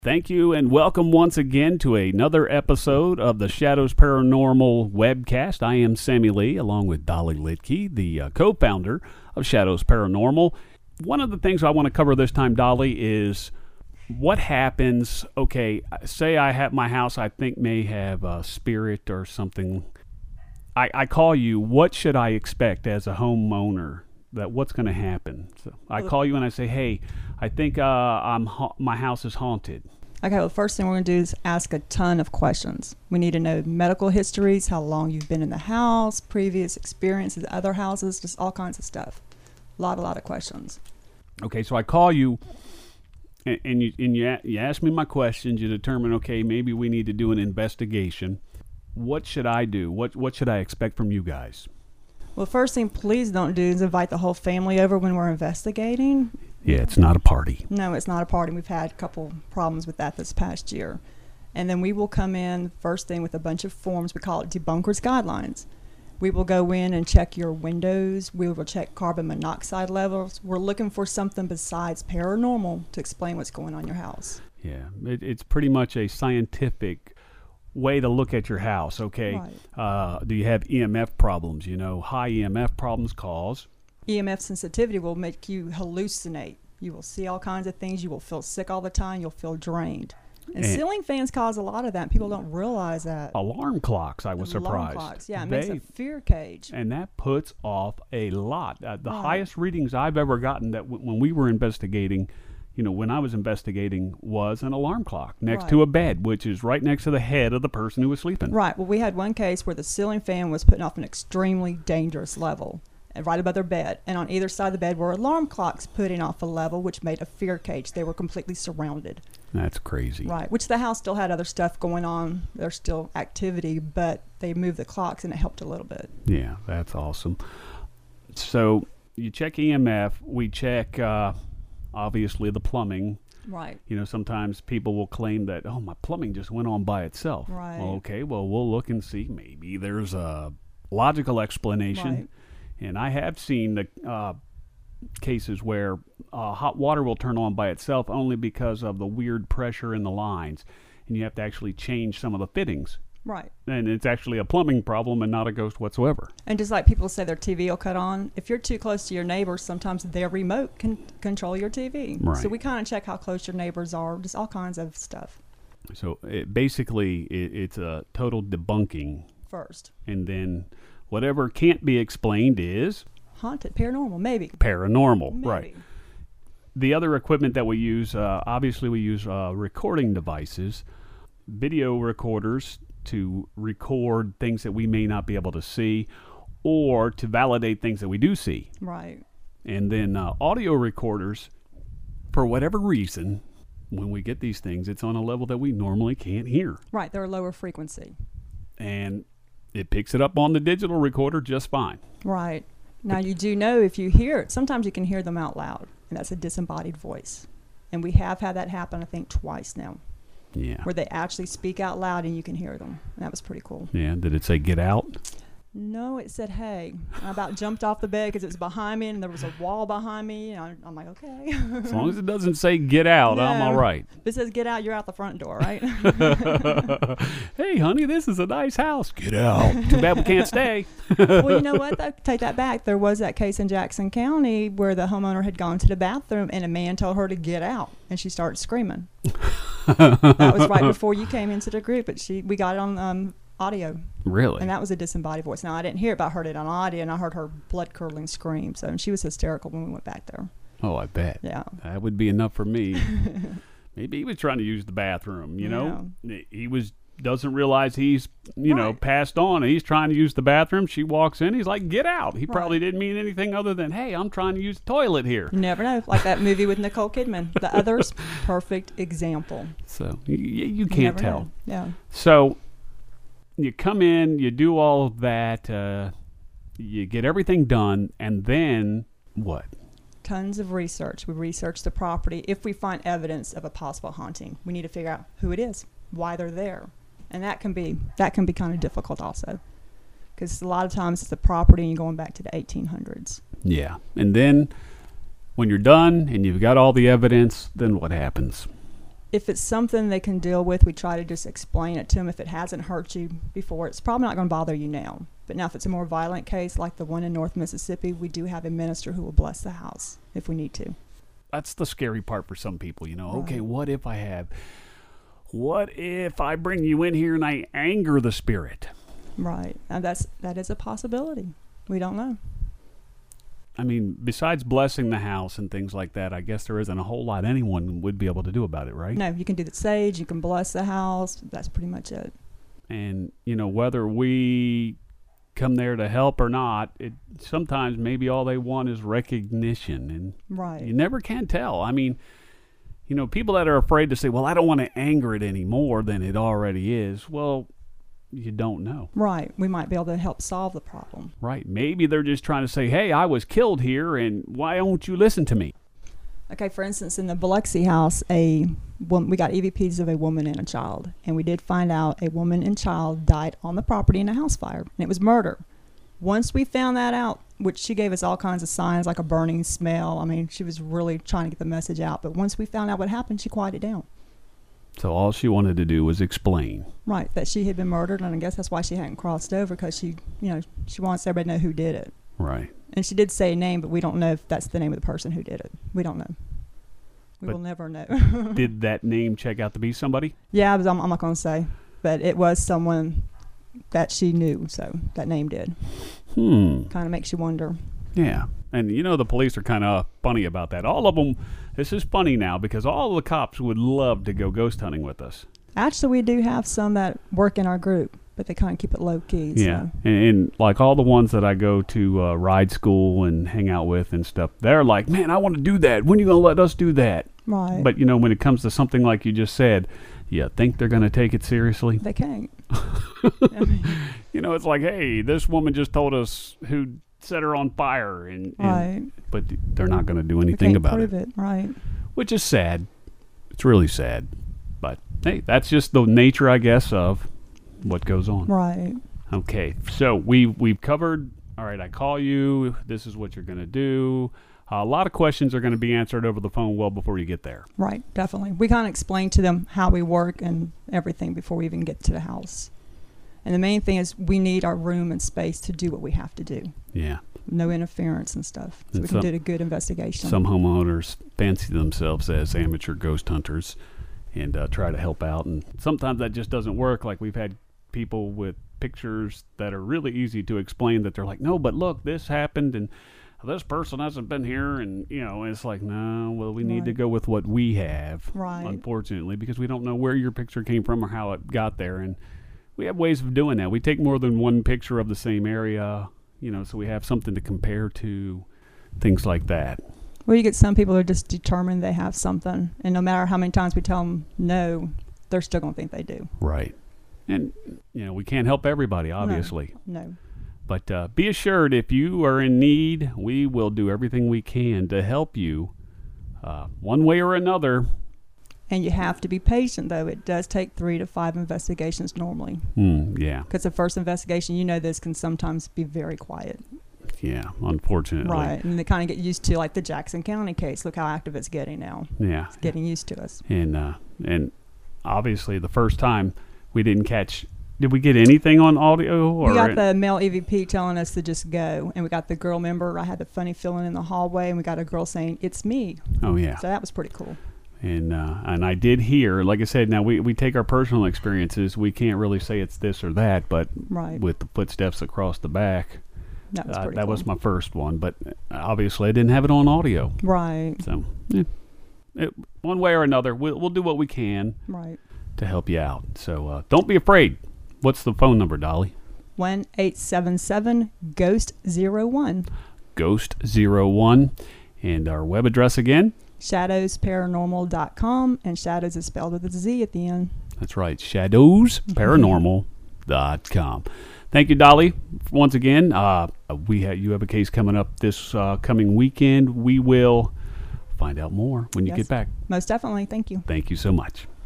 Thank you and welcome once again to another episode of the Shadows Paranormal webcast. I am Sammy Lee along with Dolly Litke, the co-founder of Shadows Paranormal. One of the things I want to cover this time, Dolly, is what happens, okay, say I have my house I think may have a spirit or something. I call you, what should I expect as a homeowner? That what's going to happen? So I call you and I say, hey, I think my house is haunted. Okay, well, the first thing we're going to do is ask a ton of questions. We need to know medical histories, how long you've been in the house, previous experiences, other houses, just all kinds of stuff. A lot of questions. Okay, so I call you and you ask me my questions. You determine, okay, maybe we need to do an investigation. What should I do? What should I expect from you guys? Well, first thing please don't do is invite the whole family over when we're investigating. Yeah, it's not a party. No, it's not a party. We've had a couple problems with that this past year. And then we will come in first thing with a bunch of forms. We call it debunkers guidelines. We will go in and check your windows. We will check carbon monoxide levels. We're looking for something besides paranormal to explain what's going on in your house. Yeah, it's pretty much a scientific way to look at your house, okay? Right. Do you have EMF problems? You know, high EMF problems cause EMF sensitivity will make you hallucinate. You will see all kinds of things. You will feel sick all the time. You'll feel drained. And ceiling fans cause a lot of that. People don't realize that. Alarm clocks, I was surprised. Alarm clocks, yeah, it makes a fear cage. And that puts off a lot. The highest readings I've ever gotten that when we were investigating, you know, when I was investigating, was an alarm clock next to a bed, which is right next to the head of the person who was sleeping. Right. Well, we had one case where the ceiling fan was putting off an extremely dangerous level right above their bed. And on either side of the bed were alarm clocks putting off a level, which made a fear cage. They were completely surrounded. That's crazy. Right. Which the house still had other stuff going on. There's still activity, but they moved the clocks and it helped a little bit. Yeah, that's awesome. So you check EMF. We check... obviously the plumbing. Right. You know, sometimes people will claim that, oh, my plumbing just went on by itself. Right. Well, okay, well, we'll look and see. Maybe there's a logical explanation. Right. And I have seen the cases where hot water will turn on by itself only because of the weird pressure in the lines. And you have to actually change some of the fittings. Right. And it's actually a plumbing problem and not a ghost whatsoever. And just like people say their TV will cut on, if you're too close to your neighbors, sometimes their remote can control your TV. Right. So we kind of check how close your neighbors are, just all kinds of stuff. So it's a total debunking. First. And then whatever can't be explained is... haunted, paranormal, maybe. Paranormal, maybe. Right. The other equipment that we use, obviously we use recording devices, video recorders, to record things that we may not be able to see or to validate things that we do see. Right. And then audio recorders, for whatever reason, when we get these things, it's on a level that we normally can't hear. Right. They're a lower frequency. And it picks it up on the digital recorder just fine. Right. Now, you do know if you hear it, sometimes you can hear them out loud, and that's a disembodied voice. And we have had that happen, I think, twice now. Yeah. Where they actually speak out loud and you can hear them. And that was pretty cool. Yeah. Did it say get out? No, it said, hey. I about jumped off the bed because it was behind me and there was a wall behind me. And I'm like, okay. As long as it doesn't say get out, No. I'm all right. If it says get out, you're out the front door, right? Hey, honey, this is a nice house. Get out. Too bad we can't stay. Well, you know what? Take that back. There was that case in Jackson County where the homeowner had gone to the bathroom and a man told her to get out. And she started screaming. That was right before you came into the group. But we got it on audio. Really? And that was a disembodied voice. Now, I didn't hear it, but I heard it on audio, and I heard her blood-curdling scream. So she was hysterical when we went back there. Oh, I bet. Yeah. That would be enough for me. Maybe he was trying to use the bathroom, you know? He doesn't realize he's, passed on. He's trying to use the bathroom. She walks in. He's like, get out. He probably didn't mean anything other than, hey, I'm trying to use the toilet here. You never know. Like that movie with Nicole Kidman. The Others, perfect example. So you can't tell. Know. Yeah. So you come in, you do all of that, you get everything done, and then what? Tons of research. We research the property. If we find evidence of a possible haunting, we need to figure out who it is, why they're there. And that can be kind of difficult also. Because a lot of times it's the property and you're going back to the 1800s. Yeah. And then when you're done and you've got all the evidence, then what happens? if it's something they can deal with, we try to just explain it to them. If it hasn't hurt you before, it's probably not going to bother you now. But now if it's a more violent case like the one in North Mississippi, we do have a minister who will bless the house if we need to. That's the scary part for some people, you know. Right. Okay, what if I bring you in here and I anger the spirit? Right. And that is a possibility. We don't know. I mean, besides blessing the house and things like that, I guess there isn't a whole lot anyone would be able to do about it, right? No, you can do the sage, you can bless the house. That's pretty much it. And, you know, whether we come there to help or not, sometimes maybe all they want is recognition. And Right. you never can tell. I mean, you know, people that are afraid to say, well, I don't want to anger it any more than it already is. Well, you don't know. Right. We might be able to help solve the problem. Right. Maybe they're just trying to say, hey, I was killed here, and why don't you listen to me? Okay, for instance, in the Biloxi house, we got EVPs of a woman and a child, and we did find out a woman and child died on the property in a house fire, and it was murder. Once we found that out, which she gave us all kinds of signs, like a burning smell. I mean, she was really trying to get the message out, but once we found out what happened, she quieted down. So all she wanted to do was explain. Right, that she had been murdered, and I guess that's why she hadn't crossed over, because she wants everybody to know who did it. Right. And she did say a name, but we don't know if that's the name of the person who did it. We don't know. We will never know. Did that name check out to be somebody? Yeah, I'm not going to say, but it was someone that she knew, so that name did. Kind of makes you wonder. Yeah. And, you know, the police are kind of funny about that. All of them, this is funny now, because all the cops would love to go ghost hunting with us. Actually, we do have some that work in our group, but they kind of keep it low-key. Yeah. So. And like all the ones that I go to ride school and hang out with and stuff, they're like, man, I want to do that. When are you going to let us do that? Right. But, you know, when it comes to something like you just said, you think they're going to take it seriously? They can't. You know, it's like, hey, this woman just told us who set her on fire, Right. But they're not going to do anything about prove it. Right. Which is sad. It's really sad. But, hey, that's just the nature, I guess, of what goes on. Right. Okay, so we've covered, all right, I call you, this is what you're going to do. A lot of questions are going to be answered over the phone well before you get there. Right, definitely. We kind of explain to them how we work and everything before we even get to the house. And the main thing is we need our room and space to do what we have to do. Yeah. No interference and stuff. So And we can do a good investigation. Some homeowners fancy themselves as amateur ghost hunters and try to help out. And sometimes that just doesn't work. Like we've had people with pictures that are really easy to explain that they're like, no, but look, this happened and this person hasn't been here. And, you know, it's like, no, well, we need to go with what we have, unfortunately, because we don't know where your picture came from or how it got there. And we have ways of doing that. We take more than one picture of the same area, you know, so we have something to compare to, things like that. Well, you get some people who are just determined they have something, and no matter how many times we tell them no, they're still going to think they do. Right. And, you know, we can't help everybody, obviously. No. But be assured, if you are in need, we will do everything we can to help you one way or another. And you have to be patient, though. It does take 3 to 5 investigations normally. Yeah. Because the first investigation, you know, this can sometimes be very quiet. Yeah, unfortunately. Right. And they kind of get used to, like, the Jackson County case. Look how active it's getting now. Yeah. It's getting used to us. And obviously the first time we didn't catch... Did we get anything on audio? Or we got the male EVP telling us to just go. And we got the girl member. I had the funny feeling in the hallway. And we got a girl saying, "It's me." Oh, yeah. So that was pretty cool. And I did hear, like I said, now we take our personal experiences. We can't really say it's this or that, but with the footsteps across the back, that was pretty that cool. was my first one. But obviously I didn't have it on audio. Right. So one way or another, we'll do what we can to help you out. So don't be afraid. What's the phone number, Dolly? 1-877-GHOST-01. Ghost01. And our web address again? ShadowsParanormal.com, and shadows is spelled with a Z at the end. That's right, ShadowsParanormal.com. Thank you, Dolly. Once again, you have a case coming up this coming weekend. We will find out more when you get back. Most definitely. Thank you. Thank you so much.